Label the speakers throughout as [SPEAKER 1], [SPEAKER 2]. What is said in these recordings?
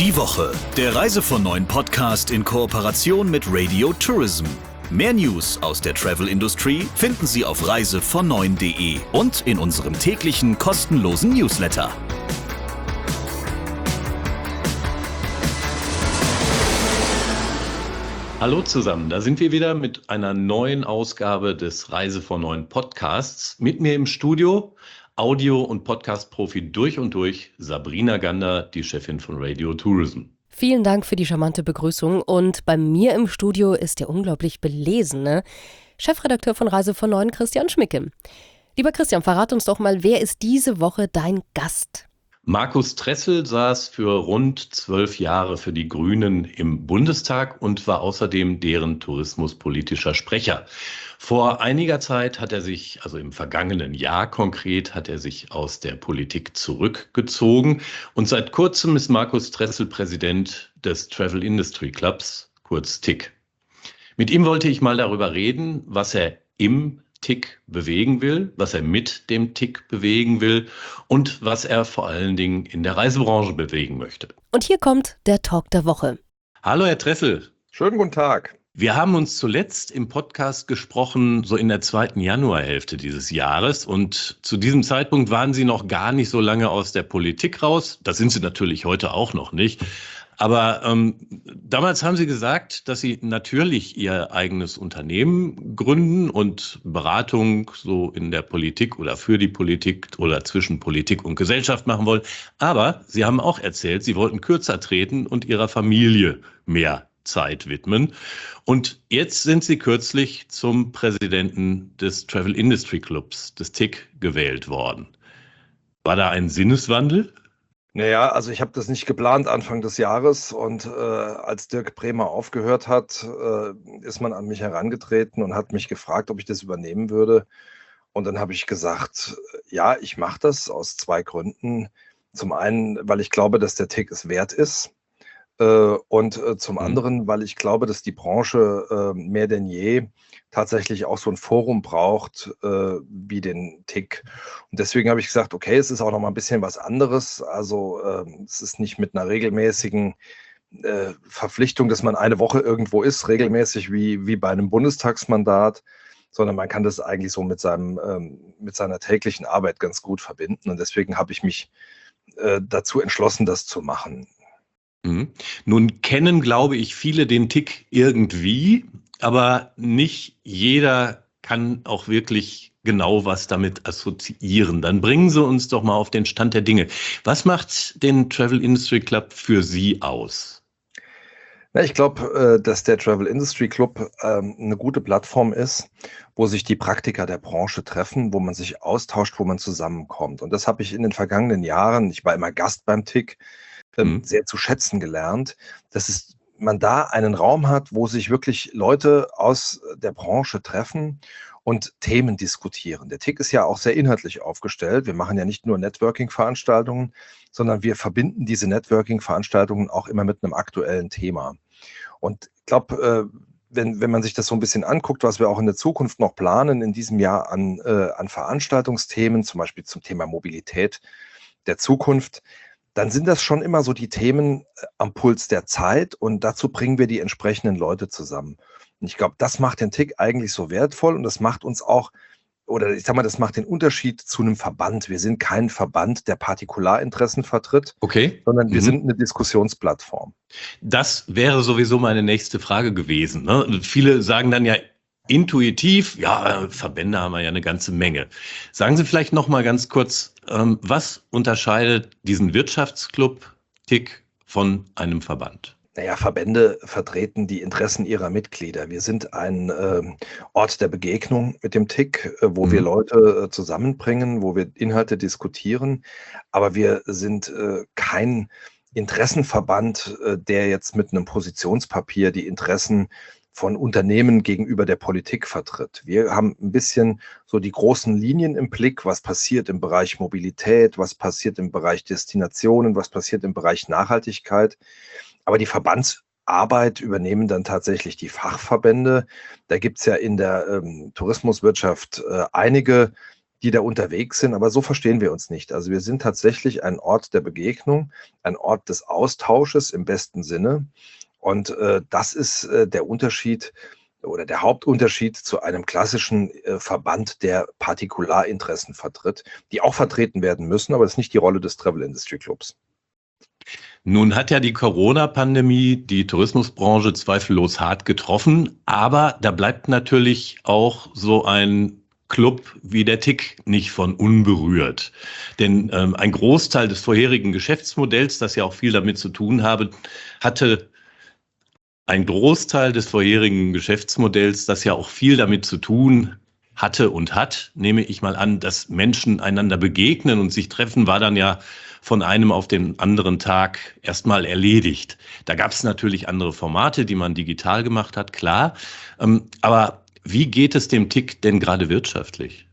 [SPEAKER 1] Die Woche, der Reise von Neuen Podcast in Kooperation mit Radio Tourism. Mehr News aus der Travel Industry finden Sie auf reisevonneun.de und in unserem täglichen kostenlosen Newsletter.
[SPEAKER 2] Hallo zusammen, da sind wir wieder mit einer neuen Ausgabe des Reise von Neuen Podcasts. Mit mir im Studio Audio- und Podcast-Profi durch und durch, Sabrina Gander, die Chefin von Radio Tourism.
[SPEAKER 3] Vielen Dank für die charmante Begrüßung. Und bei mir im Studio ist der unglaublich belesene Chefredakteur von Reise von Neuen, Christian Schmicke. Lieber Christian, verrat uns doch mal, wer ist diese Woche dein Gast?
[SPEAKER 2] Markus Tressel saß für rund 12 Jahre für die Grünen im Bundestag und war außerdem deren tourismuspolitischer Sprecher. Vor einiger Zeit hat er sich, also im vergangenen Jahr konkret, hat er sich aus der Politik zurückgezogen. Und seit kurzem ist Markus Tressel Präsident des Travel Industry Clubs, kurz TIC. Mit ihm wollte ich mal darüber reden, was er im TIC bewegen will, was er mit dem TIC bewegen will und was er vor allen Dingen in der Reisebranche bewegen möchte.
[SPEAKER 3] Und hier kommt der Talk der Woche.
[SPEAKER 2] Hallo Herr Tressel.
[SPEAKER 4] Schönen guten Tag.
[SPEAKER 2] Wir haben uns zuletzt im Podcast gesprochen, so in der 2. Januarhälfte dieses Jahres. Und zu diesem Zeitpunkt waren Sie noch gar nicht so lange aus der Politik raus. Das sind Sie natürlich heute auch noch nicht. Aber damals haben Sie gesagt, dass Sie natürlich Ihr eigenes Unternehmen gründen und Beratung so in der Politik oder für die Politik oder zwischen Politik und Gesellschaft machen wollen. Aber Sie haben auch erzählt, Sie wollten kürzer treten und Ihrer Familie mehr Zeit widmen. Und jetzt sind Sie kürzlich zum Präsidenten des Travel Industry Clubs, des TIC, gewählt worden. War da ein Sinneswandel?
[SPEAKER 4] Naja, also ich habe das nicht geplant Anfang des Jahres und als Dirk Brämer aufgehört hat, ist man an mich herangetreten und hat mich gefragt, ob ich das übernehmen würde. Und dann habe ich gesagt, ja, ich mache das aus 2 Gründen. Zum einen, weil ich glaube, dass der TIC es wert ist. Und zum anderen, weil ich glaube, dass die Branche mehr denn je tatsächlich auch so ein Forum braucht wie den TIC. Und deswegen habe ich gesagt, okay, es ist auch noch mal ein bisschen was anderes. Also es ist nicht mit einer regelmäßigen Verpflichtung, dass man eine Woche irgendwo ist, regelmäßig wie bei einem Bundestagsmandat, sondern man kann das eigentlich so mit seiner täglichen Arbeit ganz gut verbinden. Und deswegen habe ich mich dazu entschlossen, das zu machen.
[SPEAKER 2] Nun kennen, glaube ich, viele den TIC irgendwie, aber nicht jeder kann auch wirklich genau was damit assoziieren. Dann bringen Sie uns doch mal auf den Stand der Dinge. Was macht den Travel Industry Club für Sie aus?
[SPEAKER 4] Na, ich glaube, dass der Travel Industry Club eine gute Plattform ist, wo sich die Praktiker der Branche treffen, wo man sich austauscht, wo man zusammenkommt. Und das habe ich in den vergangenen Jahren, ich war immer Gast beim TIC, sehr zu schätzen gelernt, dass man da einen Raum hat, wo sich wirklich Leute aus der Branche treffen und Themen diskutieren. Der TIC ist ja auch sehr inhaltlich aufgestellt. Wir machen ja nicht nur Networking-Veranstaltungen, sondern wir verbinden diese Networking-Veranstaltungen auch immer mit einem aktuellen Thema. Und ich glaube, wenn man sich das so ein bisschen anguckt, was wir auch in der Zukunft noch planen, in diesem Jahr an Veranstaltungsthemen, zum Beispiel zum Thema Mobilität der Zukunft, dann sind das schon immer so die Themen am Puls der Zeit und dazu bringen wir die entsprechenden Leute zusammen. Und ich glaube, das macht den TIC eigentlich so wertvoll und das macht uns auch, oder ich sag mal, das macht den Unterschied zu einem Verband. Wir sind kein Verband, der Partikularinteressen vertritt, sondern wir sind eine Diskussionsplattform.
[SPEAKER 2] Das wäre sowieso meine nächste Frage gewesen, ne? Viele sagen dann ja intuitiv, ja, Verbände haben wir ja eine ganze Menge. Sagen Sie vielleicht noch mal ganz kurz, was unterscheidet diesen Wirtschaftsclub TIC von einem Verband?
[SPEAKER 4] Naja, Verbände vertreten die Interessen ihrer Mitglieder. Wir sind ein Ort der Begegnung mit dem TIC, wo wir Leute zusammenbringen, wo wir Inhalte diskutieren. Aber wir sind kein Interessenverband, der jetzt mit einem Positionspapier die Interessen von Unternehmen gegenüber der Politik vertritt. Wir haben ein bisschen so die großen Linien im Blick, was passiert im Bereich Mobilität, was passiert im Bereich Destinationen, was passiert im Bereich Nachhaltigkeit. Aber die Verbandsarbeit übernehmen dann tatsächlich die Fachverbände. Da gibt es ja in der Tourismuswirtschaft einige, die da unterwegs sind, aber so verstehen wir uns nicht. Also wir sind tatsächlich ein Ort der Begegnung, ein Ort des Austausches im besten Sinne. Und das ist der Unterschied oder der Hauptunterschied zu einem klassischen Verband, der Partikularinteressen vertritt, die auch vertreten werden müssen, aber das ist nicht die Rolle des Travel Industry Clubs.
[SPEAKER 2] Nun hat ja die Corona-Pandemie die Tourismusbranche zweifellos hart getroffen, aber da bleibt natürlich auch so ein Club wie der TIC nicht von unberührt. Denn ein Großteil des vorherigen Geschäftsmodells, das ja auch viel damit zu tun hatte, ein Großteil des vorherigen Geschäftsmodells, das ja auch viel damit zu tun hatte und hat, nehme ich mal an, dass Menschen einander begegnen und sich treffen, war dann ja von einem auf den anderen Tag erstmal erledigt. Da gab es natürlich andere Formate, die man digital gemacht hat, klar. Aber wie geht es dem TIC denn gerade wirtschaftlich?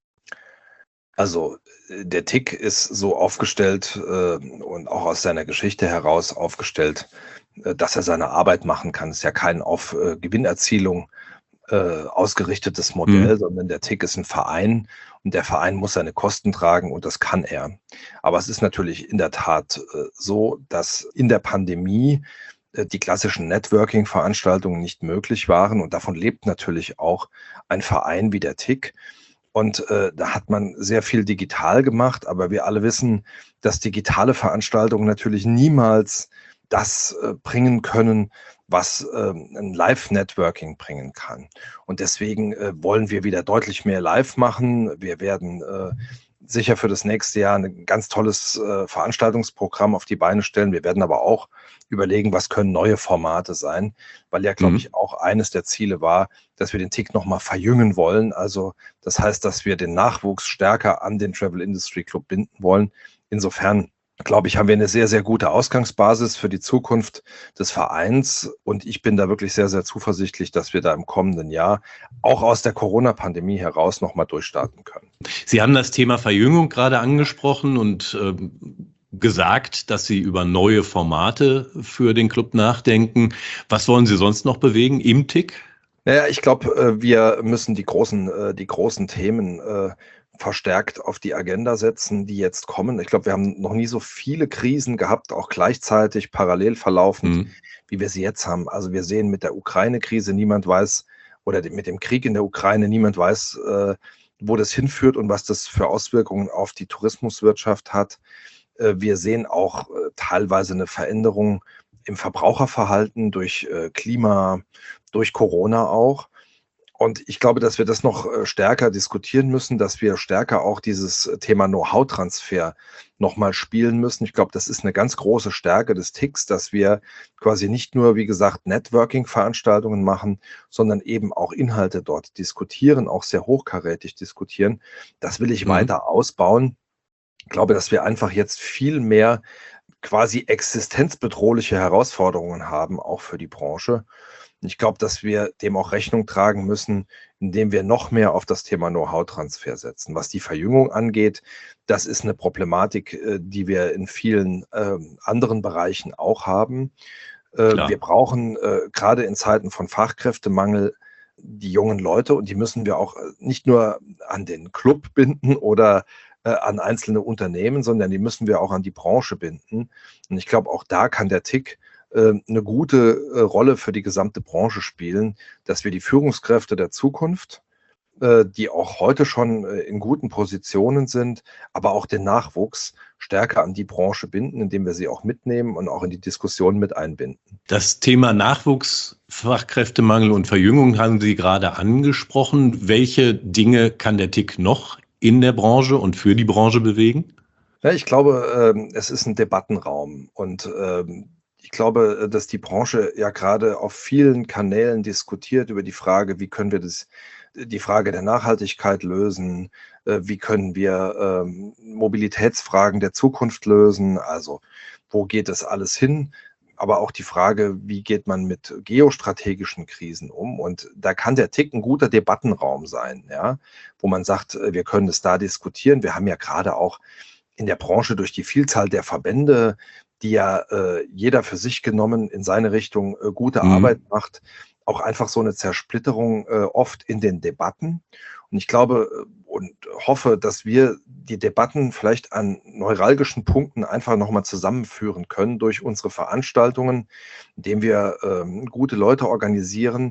[SPEAKER 4] Also der TIC ist so aufgestellt und auch aus seiner Geschichte heraus aufgestellt, dass er seine Arbeit machen kann. Es ist ja kein auf Gewinnerzielung ausgerichtetes Modell, sondern der TIC ist ein Verein und der Verein muss seine Kosten tragen und das kann er. Aber es ist natürlich in der Tat so, dass in der Pandemie die klassischen Networking-Veranstaltungen nicht möglich waren und davon lebt natürlich auch ein Verein wie der TIC. Und da hat man sehr viel digital gemacht, aber wir alle wissen, dass digitale Veranstaltungen natürlich niemals das bringen können, was ein Live-Networking bringen kann. Und deswegen wollen wir wieder deutlich mehr live machen. Wir werden sicher für das nächste Jahr ein ganz tolles Veranstaltungsprogramm auf die Beine stellen. Wir werden aber auch überlegen, was können neue Formate sein, weil ja, glaube ich, auch eines der Ziele war, dass wir den TIC nochmal verjüngen wollen. Also das heißt, dass wir den Nachwuchs stärker an den Travel Industry Club binden wollen. Insofern glaube ich, haben wir eine sehr, sehr gute Ausgangsbasis für die Zukunft des Vereins. Und ich bin da wirklich sehr, sehr zuversichtlich, dass wir da im kommenden Jahr auch aus der Corona-Pandemie heraus nochmal durchstarten können.
[SPEAKER 2] Sie haben das Thema Verjüngung gerade angesprochen und gesagt, dass Sie über neue Formate für den Club nachdenken. Was wollen Sie sonst noch bewegen im TIC?
[SPEAKER 4] Naja, ich glaube, wir müssen die großen Themen verstärkt auf die Agenda setzen, die jetzt kommen. Ich glaube, wir haben noch nie so viele Krisen gehabt, auch gleichzeitig parallel verlaufend, wie wir sie jetzt haben. Also wir sehen mit der Ukraine-Krise, niemand weiß, oder mit dem Krieg in der Ukraine, niemand weiß, wo das hinführt und was das für Auswirkungen auf die Tourismuswirtschaft hat. Wir sehen auch teilweise eine Veränderung im Verbraucherverhalten durch Klima, durch Corona auch. Und ich glaube, dass wir das noch stärker diskutieren müssen, dass wir stärker auch dieses Thema Know-how-Transfer nochmal spielen müssen. Ich glaube, das ist eine ganz große Stärke des TICs, dass wir quasi nicht nur, wie gesagt, Networking-Veranstaltungen machen, sondern eben auch Inhalte dort diskutieren, auch sehr hochkarätig diskutieren. Das will ich weiter ausbauen. Ich glaube, dass wir einfach jetzt viel mehr quasi existenzbedrohliche Herausforderungen haben, auch für die Branche. Ich glaube, dass wir dem auch Rechnung tragen müssen, indem wir noch mehr auf das Thema Know-how-Transfer setzen. Was die Verjüngung angeht, das ist eine Problematik, die wir in vielen anderen Bereichen auch haben. Wir brauchen gerade in Zeiten von Fachkräftemangel die jungen Leute und die müssen wir auch nicht nur an den Club binden oder an einzelne Unternehmen, sondern die müssen wir auch an die Branche binden. Und ich glaube, auch da kann der TIC eine gute Rolle für die gesamte Branche spielen, dass wir die Führungskräfte der Zukunft, die auch heute schon in guten Positionen sind, aber auch den Nachwuchs stärker an die Branche binden, indem wir sie auch mitnehmen und auch in die Diskussion mit einbinden.
[SPEAKER 2] Das Thema Nachwuchs, Fachkräftemangel und Verjüngung haben Sie gerade angesprochen. Welche Dinge kann der TIC noch in der Branche und für die Branche bewegen?
[SPEAKER 4] Ja, ich glaube, es ist ein Debattenraum und ich glaube, dass die Branche ja gerade auf vielen Kanälen diskutiert über die Frage, wie können wir die Frage der Nachhaltigkeit lösen, wie können wir Mobilitätsfragen der Zukunft lösen, also wo geht das alles hin, aber auch die Frage, wie geht man mit geostrategischen Krisen um, und da kann der TIC ein guter Debattenraum sein, ja, wo man sagt, wir können es da diskutieren. Wir haben ja gerade auch in der Branche durch die Vielzahl der Verbände, die ja jeder für sich genommen in seine Richtung gute Arbeit macht, auch einfach so eine Zersplitterung oft in den Debatten. Und ich glaube und hoffe, dass wir die Debatten vielleicht an neuralgischen Punkten einfach nochmal zusammenführen können durch unsere Veranstaltungen, indem wir gute Leute organisieren,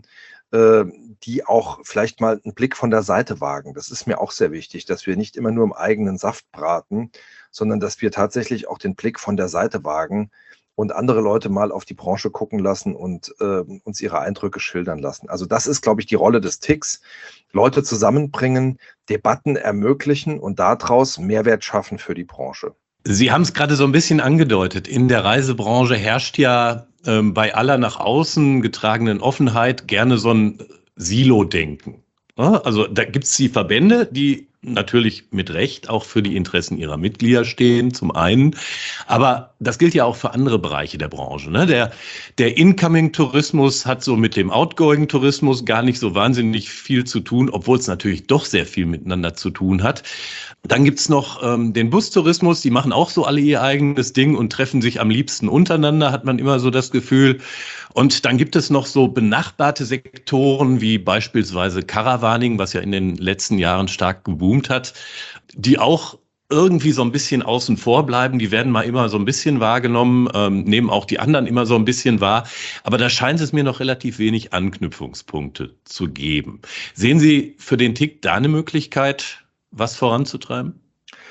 [SPEAKER 4] die auch vielleicht mal einen Blick von der Seite wagen. Das ist mir auch sehr wichtig, dass wir nicht immer nur im eigenen Saft braten, sondern dass wir tatsächlich auch den Blick von der Seite wagen und andere Leute mal auf die Branche gucken lassen und uns ihre Eindrücke schildern lassen. Also das ist, glaube ich, die Rolle des TICs. Leute zusammenbringen, Debatten ermöglichen und daraus Mehrwert schaffen für die Branche.
[SPEAKER 2] Sie haben es gerade so ein bisschen angedeutet. In der Reisebranche herrscht ja bei aller nach außen getragenen Offenheit gerne so ein Silo-Denken. Ja, also da gibt es die Verbände, die natürlich mit Recht auch für die Interessen ihrer Mitglieder stehen, zum einen. Aber das gilt ja auch für andere Bereiche der Branche. Ne? Der Incoming-Tourismus hat so mit dem Outgoing-Tourismus gar nicht so wahnsinnig viel zu tun, obwohl es natürlich doch sehr viel miteinander zu tun hat. Dann gibt's noch den Bustourismus, die machen auch so alle ihr eigenes Ding und treffen sich am liebsten untereinander, hat man immer so das Gefühl. Und dann gibt es noch so benachbarte Sektoren wie beispielsweise Caravaning, was ja in den letzten Jahren stark geboomt hat, die auch irgendwie so ein bisschen außen vor bleiben. Die werden mal immer so ein bisschen wahrgenommen, nehmen auch die anderen immer so ein bisschen wahr. Aber da scheint es mir noch relativ wenig Anknüpfungspunkte zu geben. Sehen Sie für den TIC da eine Möglichkeit, was voranzutreiben?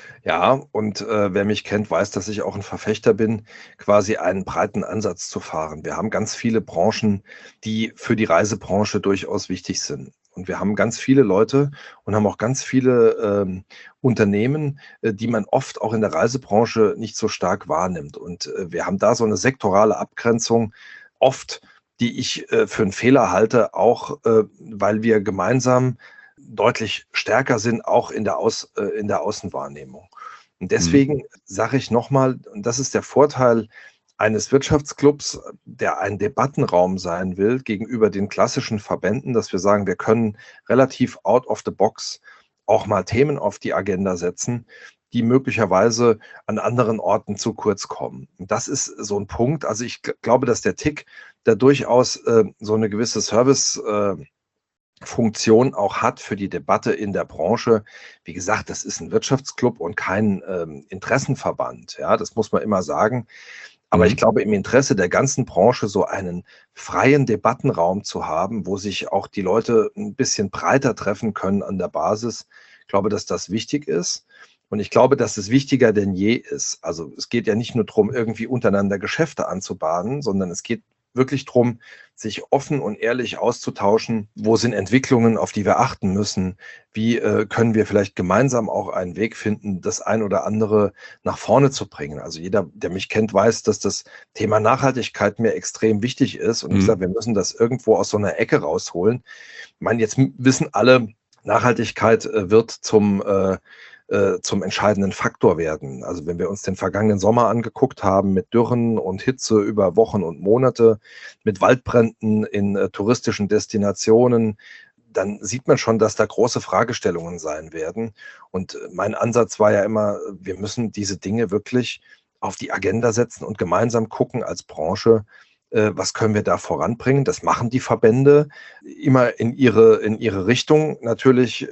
[SPEAKER 4] Ja, und wer mich kennt, weiß, dass ich auch ein Verfechter bin, quasi einen breiten Ansatz zu fahren. Wir haben ganz viele Branchen, die für die Reisebranche durchaus wichtig sind. Und wir haben ganz viele Leute und haben auch ganz viele Unternehmen, die man oft auch in der Reisebranche nicht so stark wahrnimmt. Und wir haben da so eine sektorale Abgrenzung oft, die ich für einen Fehler halte, auch weil wir gemeinsam deutlich stärker sind, auch in der Außenwahrnehmung. Und deswegen sage ich nochmal, und das ist der Vorteil eines Wirtschaftsclubs, der ein Debattenraum sein will gegenüber den klassischen Verbänden, dass wir sagen, wir können relativ out of the box auch mal Themen auf die Agenda setzen, die möglicherweise an anderen Orten zu kurz kommen. Und das ist so ein Punkt. Also ich glaube, dass der TIC da durchaus so eine gewisse Funktion auch hat für die Debatte in der Branche. Wie gesagt, das ist ein Wirtschaftsclub und kein Interessenverband. Ja, das muss man immer sagen. Aber ich glaube, im Interesse der ganzen Branche so einen freien Debattenraum zu haben, wo sich auch die Leute ein bisschen breiter treffen können an der Basis, ich glaube, dass das wichtig ist. Und ich glaube, dass es wichtiger denn je ist. Also es geht ja nicht nur darum, irgendwie untereinander Geschäfte anzubahnen, sondern es geht wirklich darum, sich offen und ehrlich auszutauschen. Wo sind Entwicklungen, auf die wir achten müssen? Wie können wir vielleicht gemeinsam auch einen Weg finden, das ein oder andere nach vorne zu bringen? Also jeder, der mich kennt, weiß, dass das Thema Nachhaltigkeit mir extrem wichtig ist. Und ich sage, wir müssen das irgendwo aus so einer Ecke rausholen. Ich meine, jetzt wissen alle, Nachhaltigkeit wird zum entscheidenden Faktor werden. Also wenn wir uns den vergangenen Sommer angeguckt haben mit Dürren und Hitze über Wochen und Monate, mit Waldbränden in touristischen Destinationen, dann sieht man schon, dass da große Fragestellungen sein werden. Und mein Ansatz war ja immer, wir müssen diese Dinge wirklich auf die Agenda setzen und gemeinsam gucken als Branche, was können wir da voranbringen. Das machen die Verbände immer in ihre Richtung natürlich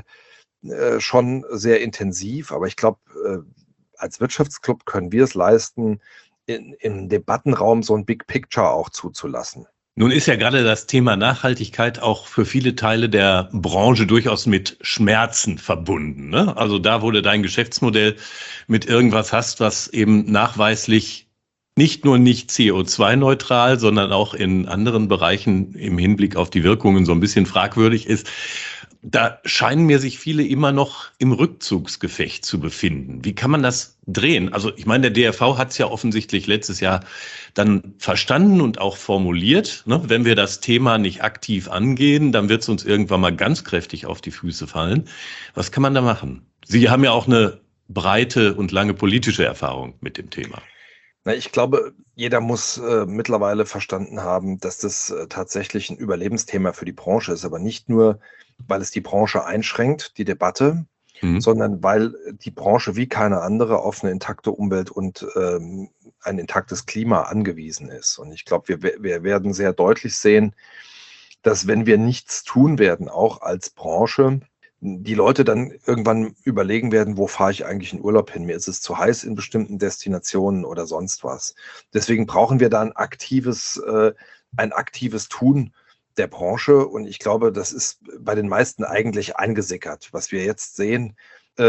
[SPEAKER 4] schon sehr intensiv, aber ich glaube, als Wirtschaftsclub können wir es leisten, im Debattenraum so ein Big Picture auch zuzulassen.
[SPEAKER 2] Nun ist ja gerade das Thema Nachhaltigkeit auch für viele Teile der Branche durchaus mit Schmerzen verbunden. Ne? Also da, wo du dein Geschäftsmodell mit irgendwas hast, was eben nachweislich nicht nur nicht CO2-neutral, sondern auch in anderen Bereichen im Hinblick auf die Wirkungen so ein bisschen fragwürdig ist, da scheinen mir sich viele immer noch im Rückzugsgefecht zu befinden. Wie kann man das drehen? Also ich meine, der DRV hat es ja offensichtlich letztes Jahr dann verstanden und auch formuliert. Ne? Wenn wir das Thema nicht aktiv angehen, dann wird es uns irgendwann mal ganz kräftig auf die Füße fallen. Was kann man da machen? Sie haben ja auch eine breite und lange politische Erfahrung mit dem Thema.
[SPEAKER 4] Na, ich glaube, jeder muss mittlerweile verstanden haben, dass das tatsächlich ein Überlebensthema für die Branche ist, aber nicht nur, weil es die Branche einschränkt, die Debatte, sondern weil die Branche wie keine andere auf eine intakte Umwelt und ein intaktes Klima angewiesen ist. Und ich glaube, wir werden sehr deutlich sehen, dass wenn wir nichts tun werden, auch als Branche, die Leute dann irgendwann überlegen werden, wo fahre ich eigentlich in Urlaub hin? Mir ist es zu heiß in bestimmten Destinationen oder sonst was. Deswegen brauchen wir da ein aktives Tun der Branche. Und ich glaube, das ist bei den meisten eigentlich eingesickert. Was wir jetzt sehen,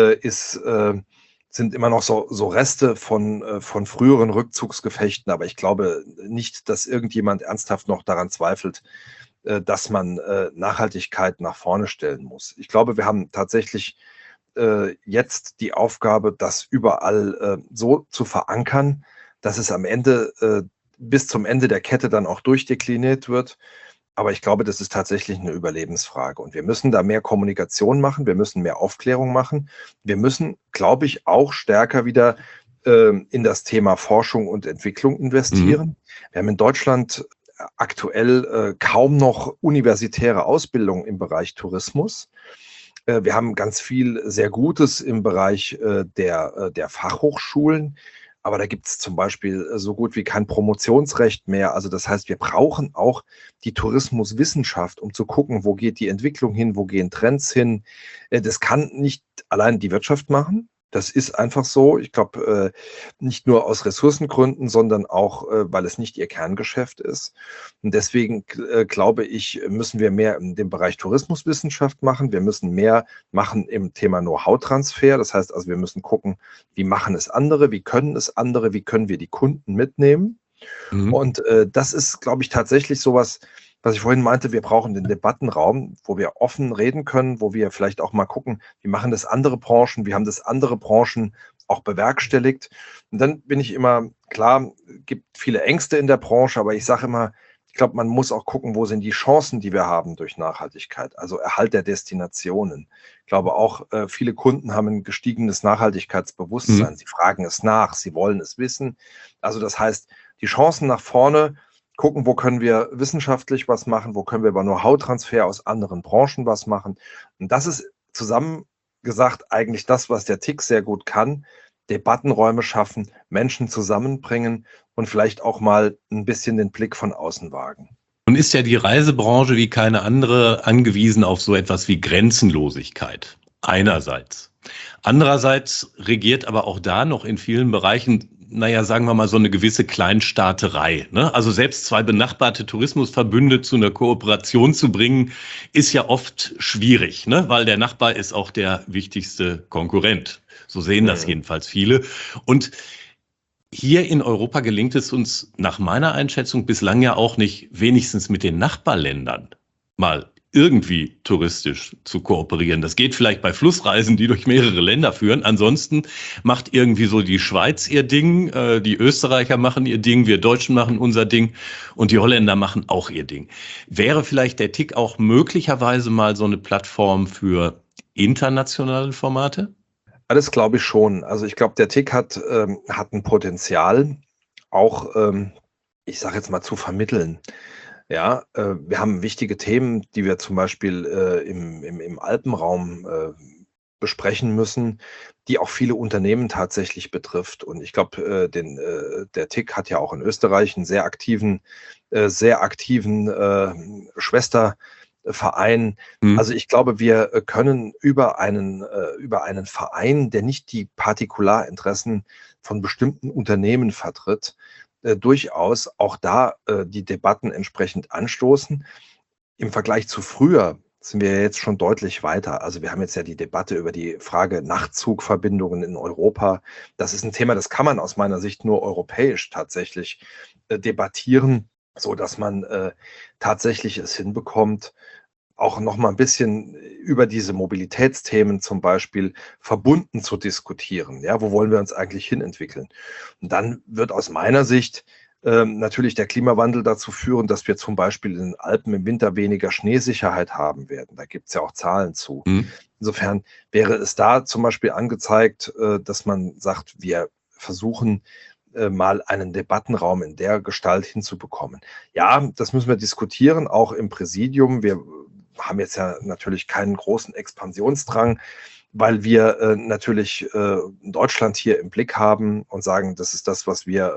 [SPEAKER 4] sind immer noch so Reste von früheren Rückzugsgefechten. Aber ich glaube nicht, dass irgendjemand ernsthaft noch daran zweifelt, dass man Nachhaltigkeit nach vorne stellen muss. Ich glaube, wir haben tatsächlich jetzt die Aufgabe, das überall so zu verankern, dass es am Ende bis zum Ende der Kette dann auch durchdekliniert wird. Aber ich glaube, das ist tatsächlich eine Überlebensfrage. Und wir müssen da mehr Kommunikation machen, wir müssen mehr Aufklärung machen. Wir müssen, glaube ich, auch stärker wieder in das Thema Forschung und Entwicklung investieren. Wir haben in Deutschland aktuell kaum noch universitäre Ausbildung im Bereich Tourismus. Wir haben ganz viel sehr Gutes im Bereich der Fachhochschulen, aber da gibt es zum Beispiel so gut wie kein Promotionsrecht mehr. Also das heißt, wir brauchen auch die Tourismuswissenschaft, um zu gucken, wo geht die Entwicklung hin, wo gehen Trends hin. Das kann nicht allein die Wirtschaft machen. Das ist einfach so. Ich glaube, nicht nur aus Ressourcengründen, sondern auch, weil es nicht ihr Kerngeschäft ist. Und deswegen, glaube ich, müssen wir mehr in dem Bereich Tourismuswissenschaft machen. Wir müssen mehr machen im Thema Know-how-Transfer. Das heißt also, wir müssen gucken, wie machen es andere, wie können es andere, wie können wir die Kunden mitnehmen. Und das ist, glaube ich, tatsächlich sowas, was ich vorhin meinte, wir brauchen den Debattenraum, wo wir offen reden können, wo wir vielleicht auch mal gucken, wie machen das andere Branchen, wie haben das andere Branchen auch bewerkstelligt. Und dann bin ich immer, klar, gibt viele Ängste in der Branche, aber ich sage immer, ich glaube, man muss auch gucken, wo sind die Chancen, die wir haben durch Nachhaltigkeit, also Erhalt der Destinationen. Ich glaube auch, viele Kunden haben ein gestiegenes Nachhaltigkeitsbewusstsein. Sie fragen es nach, sie wollen es wissen. Also das heißt, die Chancen nach vorne, gucken, wo können wir wissenschaftlich was machen, wo können wir über Know-how-Transfer aus anderen Branchen was machen. Und das ist zusammengesagt eigentlich das, was der TIC sehr gut kann. Debattenräume schaffen, Menschen zusammenbringen und vielleicht auch mal ein bisschen den Blick von außen wagen.
[SPEAKER 2] Nun ist ja die Reisebranche wie keine andere angewiesen auf so etwas wie Grenzenlosigkeit. Einerseits. Andererseits regiert aber auch da noch in vielen Bereichen, naja, sagen wir mal, so eine gewisse Kleinstaaterei, ne? Also selbst zwei benachbarte Tourismusverbünde zu einer Kooperation zu bringen, ist ja oft schwierig, ne? Weil der Nachbar ist auch der wichtigste Konkurrent. So sehen das jedenfalls viele. Und hier in Europa gelingt es uns nach meiner Einschätzung bislang ja auch nicht, wenigstens mit den Nachbarländern mal irgendwie touristisch zu kooperieren. Das geht vielleicht bei Flussreisen, die durch mehrere Länder führen. Ansonsten macht irgendwie so die Schweiz ihr Ding, die Österreicher machen ihr Ding, wir Deutschen machen unser Ding und die Holländer machen auch ihr Ding. Wäre vielleicht der TIC auch möglicherweise mal so eine Plattform für internationale Formate?
[SPEAKER 4] Das glaube ich schon. Also ich glaube, der TIC hat ein Potenzial, auch, ich sage jetzt mal, zu vermitteln. Ja, wir haben wichtige Themen, die wir zum Beispiel im Alpenraum besprechen müssen, die auch viele Unternehmen tatsächlich betrifft. Und ich glaube, der TIC hat ja auch in Österreich einen sehr aktiven Schwesterverein. Also ich glaube, wir können über einen Verein, der nicht die Partikularinteressen von bestimmten Unternehmen vertritt, durchaus auch da die Debatten entsprechend anstoßen. Im Vergleich zu früher sind wir jetzt schon deutlich weiter. Also wir haben jetzt ja die Debatte über die Frage Nachtzugverbindungen in Europa. Das ist ein Thema, das kann man aus meiner Sicht nur europäisch tatsächlich debattieren, so dass man tatsächlich es hinbekommt, auch noch mal ein bisschen über diese Mobilitätsthemen zum Beispiel verbunden zu diskutieren. Ja, wo wollen wir uns eigentlich hinentwickeln? Und dann wird aus meiner Sicht natürlich der Klimawandel dazu führen, dass wir zum Beispiel in den Alpen im Winter weniger Schneesicherheit haben werden. Da gibt es ja auch Zahlen zu. Insofern wäre es da zum Beispiel angezeigt, dass man sagt, wir versuchen, mal einen Debattenraum in der Gestalt hinzubekommen. Ja, das müssen wir diskutieren, auch im Präsidium. Wir haben jetzt ja natürlich keinen großen Expansionsdrang, weil wir natürlich Deutschland hier im Blick haben und sagen, das ist das, was wir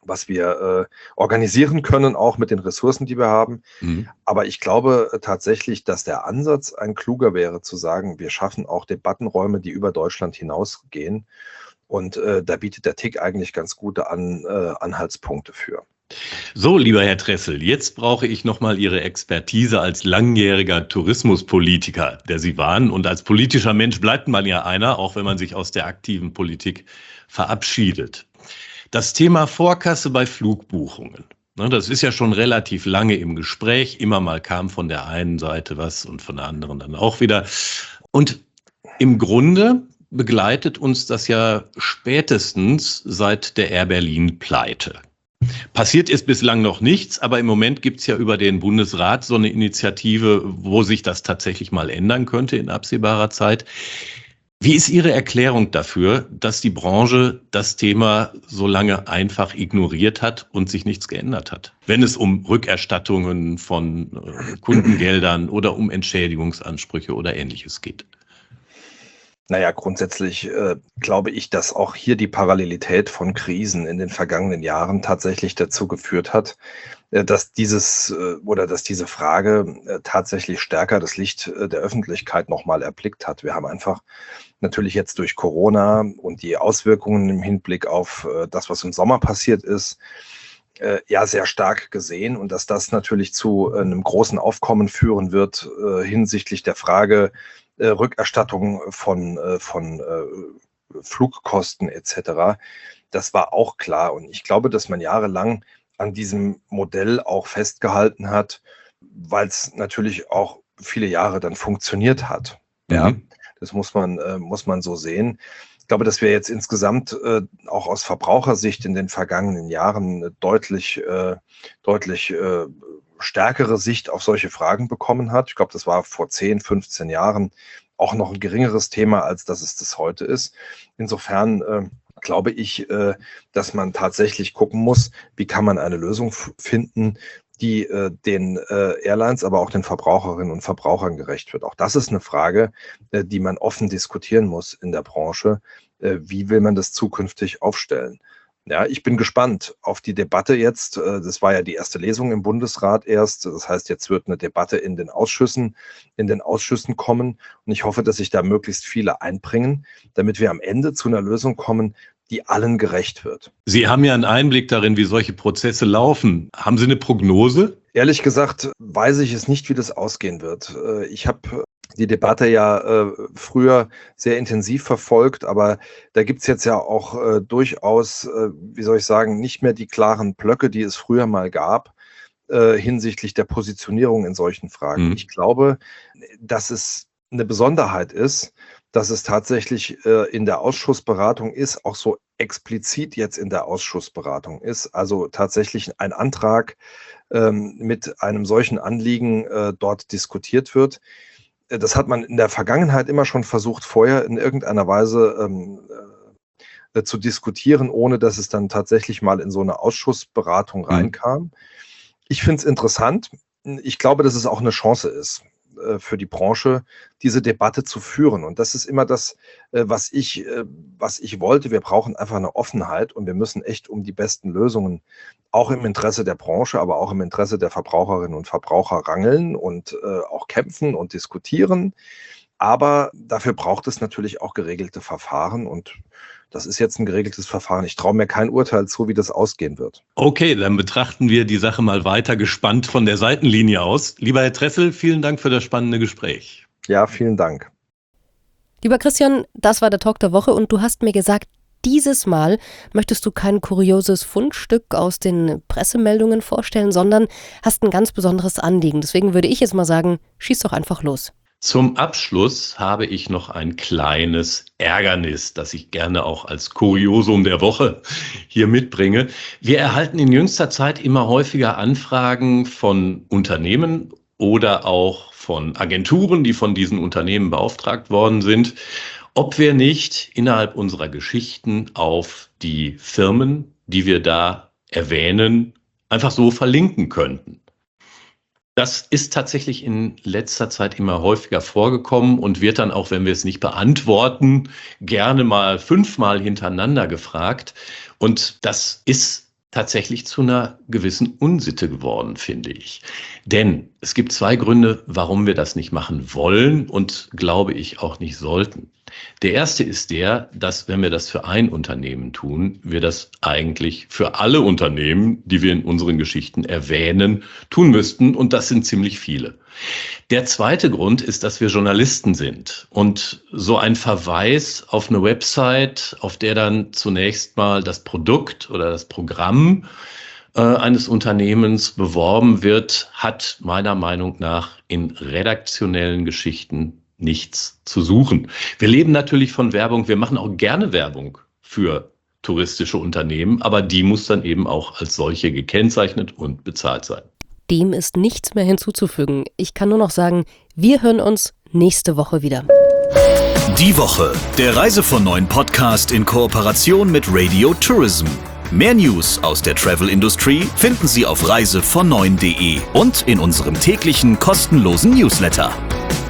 [SPEAKER 4] was wir organisieren können, auch mit den Ressourcen, die wir haben. Aber ich glaube tatsächlich, dass der Ansatz ein kluger wäre, zu sagen, wir schaffen auch Debattenräume, die über Deutschland hinausgehen. Und da bietet der TIC eigentlich ganz gute Anhaltspunkte für.
[SPEAKER 2] So, lieber Herr Tressel, jetzt brauche ich nochmal Ihre Expertise als langjähriger Tourismuspolitiker, der Sie waren. Und als politischer Mensch bleibt man ja einer, auch wenn man sich aus der aktiven Politik verabschiedet. Das Thema Vorkasse bei Flugbuchungen. Das ist ja schon relativ lange im Gespräch. Immer mal kam von der einen Seite was und von der anderen dann auch wieder. Und im Grunde begleitet uns das ja spätestens seit der Air Berlin-Pleite. Passiert ist bislang noch nichts, aber im Moment gibt es ja über den Bundesrat so eine Initiative, wo sich das tatsächlich mal ändern könnte in absehbarer Zeit. Wie ist Ihre Erklärung dafür, dass die Branche das Thema so lange einfach ignoriert hat und sich nichts geändert hat, wenn es um Rückerstattungen von Kundengeldern oder um Entschädigungsansprüche oder Ähnliches geht?
[SPEAKER 4] Naja, grundsätzlich glaube ich, dass auch hier die Parallelität von Krisen in den vergangenen Jahren tatsächlich dazu geführt hat, dass diese Frage tatsächlich stärker das Licht der Öffentlichkeit nochmal erblickt hat. Wir haben einfach natürlich jetzt durch Corona und die Auswirkungen im Hinblick auf das, was im Sommer passiert ist, ja sehr stark gesehen, und dass das natürlich zu einem großen Aufkommen führen wird hinsichtlich der Frage Rückerstattung von Flugkosten etc. Das war auch klar, und ich glaube, dass man jahrelang an diesem Modell auch festgehalten hat, weil es natürlich auch viele Jahre dann funktioniert hat. Ja, das muss man so sehen. Ich glaube, dass wir jetzt insgesamt auch aus Verbrauchersicht in den vergangenen Jahren eine deutlich stärkere Sicht auf solche Fragen bekommen hat. Ich glaube, das war vor 10, 15 Jahren auch noch ein geringeres Thema, als dass es das heute ist. Insofern glaube ich, dass man tatsächlich gucken muss, wie kann man eine Lösung finden, die den Airlines, aber auch den Verbraucherinnen und Verbrauchern gerecht wird. Auch das ist eine Frage, die man offen diskutieren muss in der Branche. Wie will man das zukünftig aufstellen? Ja, ich bin gespannt auf die Debatte jetzt. Das war ja die erste Lesung im Bundesrat erst. Das heißt, jetzt wird eine Debatte in den Ausschüssen kommen. Und ich hoffe, dass sich da möglichst viele einbringen, damit wir am Ende zu einer Lösung kommen, die allen gerecht wird.
[SPEAKER 2] Sie haben ja einen Einblick darin, wie solche Prozesse laufen. Haben Sie eine Prognose?
[SPEAKER 4] Ehrlich gesagt weiß ich es nicht, wie das ausgehen wird. Ich habe die Debatte ja früher sehr intensiv verfolgt, aber da gibt es jetzt ja auch durchaus, nicht mehr die klaren Blöcke, die es früher mal gab, hinsichtlich der Positionierung in solchen Fragen. Ich glaube, dass es eine Besonderheit ist, dass es tatsächlich in der Ausschussberatung ist, auch so explizit jetzt in der Ausschussberatung ist, also tatsächlich ein Antrag mit einem solchen Anliegen dort diskutiert wird. Das hat man in der Vergangenheit immer schon versucht, vorher in irgendeiner Weise zu diskutieren, ohne dass es dann tatsächlich mal in so eine Ausschussberatung reinkam. Ich finde es interessant. Ich glaube, dass es auch eine Chance ist für die Branche, diese Debatte zu führen. Und das ist immer das, was ich wollte. Wir brauchen einfach eine Offenheit, und wir müssen echt um die besten Lösungen auch im Interesse der Branche, aber auch im Interesse der Verbraucherinnen und Verbraucher rangeln und auch kämpfen und diskutieren. Aber dafür braucht es natürlich auch geregelte Verfahren, und das ist jetzt ein geregeltes Verfahren. Ich traue mir kein Urteil zu, wie das ausgehen wird.
[SPEAKER 2] Okay, dann betrachten wir die Sache mal weiter gespannt von der Seitenlinie aus. Lieber Herr Tressel, vielen Dank für das spannende Gespräch.
[SPEAKER 4] Ja, vielen Dank.
[SPEAKER 3] Lieber Christian, das war der Talk der Woche, und du hast mir gesagt, dieses Mal möchtest du kein kurioses Fundstück aus den Pressemeldungen vorstellen, sondern hast ein ganz besonderes Anliegen. Deswegen würde ich jetzt mal sagen, schieß doch einfach los.
[SPEAKER 2] Zum Abschluss habe ich noch ein kleines Ärgernis, das ich gerne auch als Kuriosum der Woche hier mitbringe. Wir erhalten in jüngster Zeit immer häufiger Anfragen von Unternehmen oder auch von Agenturen, die von diesen Unternehmen beauftragt worden sind, ob wir nicht innerhalb unserer Geschichten auf die Firmen, die wir da erwähnen, einfach so verlinken könnten. Das ist tatsächlich in letzter Zeit immer häufiger vorgekommen und wird dann auch, wenn wir es nicht beantworten, gerne mal 5-mal hintereinander gefragt. Und das ist tatsächlich zu einer gewissen Unsitte geworden, finde ich. Denn es gibt 2 Gründe, warum wir das nicht machen wollen und, glaube ich, auch nicht sollten. Der erste ist der, dass, wenn wir das für ein Unternehmen tun, wir das eigentlich für alle Unternehmen, die wir in unseren Geschichten erwähnen, tun müssten. Und das sind ziemlich viele. Der zweite Grund ist, dass wir Journalisten sind. Und so ein Verweis auf eine Website, auf der dann zunächst mal das Produkt oder das Programm eines Unternehmens beworben wird, hat meiner Meinung nach in redaktionellen Geschichten nichts zu suchen. Wir leben natürlich von Werbung. Wir machen auch gerne Werbung für touristische Unternehmen, aber die muss dann eben auch als solche gekennzeichnet und bezahlt sein.
[SPEAKER 3] Dem ist nichts mehr hinzuzufügen. Ich kann nur noch sagen, wir hören uns nächste Woche wieder.
[SPEAKER 1] Die Woche, der Reise von 9 Podcast in Kooperation mit Radio Tourism. Mehr News aus der Travel Industry finden Sie auf reisevon9.de und in unserem täglichen kostenlosen Newsletter.